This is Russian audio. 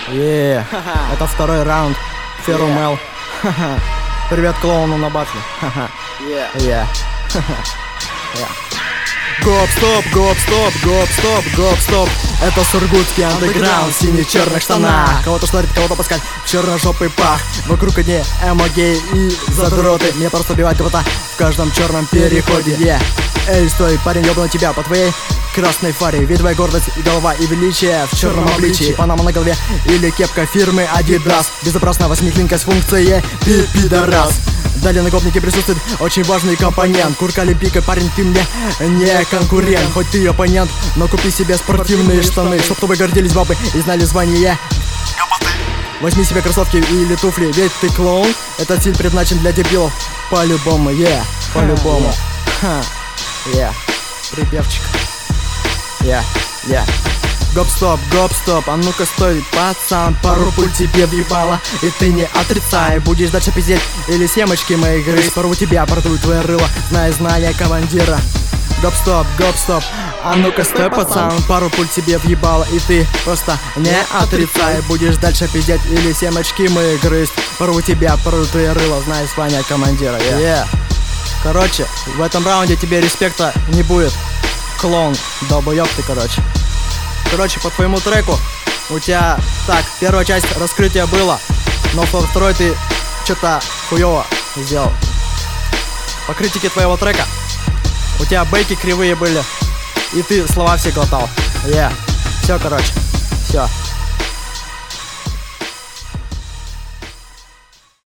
Это второй раунд. Ферумел. Привет клоуну на батле. Гоп-стоп, гоп-стоп, гоп-стоп, гоп-стоп. Это сургутский андеграунд в сине-черных штанах. Кого-то шнурит, кого-то пускать в черно-жопый пах. Вокруг одни эмо-геи и задроты. Мне просто убивать кого-то в каждом черном переходе. Эй, стой, парень, ёбну тебя по твоей красной фаре. Ведь твоя гордость и голова и величие в черном обличии. Панама на голове или кепка фирмы Adidas. Безобразная восьмиклинка с функцией пидорас. Далее на гопнике присутствует очень важный компонент. Курка Олимпийка, парень, ты мне не конкурент. Хоть ты оппонент, но купи себе спортивные штаны, чтоб тобой гордились бабы и знали звание. Возьми себе кроссовки или туфли, ведь ты клоун. Этот стиль предназначен для дебилов. По-любому, по-любому. Припевчик. Гоп-стоп, гоп-стоп, а ну-ка стой, пацан, пару пуль тебе въебало, и ты не отрицай. Будешь дальше пиздеть или семечки мои грызть, порву тебя, порву твое рыло, знай командира. Гоп-стоп, гоп-стоп, а ну-ка стой, пацан, пару пуль тебе въебало, и ты просто не отрицай. Будешь дальше пиздеть или семечки мои грызть, порву тебя, порву твое рыло, знай звание командира. Короче, в этом раунде тебе респекта не будет, клоун, долбоёб ты, Короче, по твоему треку у тебя, так, первая часть раскрытия было, но во второй ты что-то хуёво сделал. По критике твоего трека у тебя бейки кривые были, и ты слова все глотал. Все, короче, все.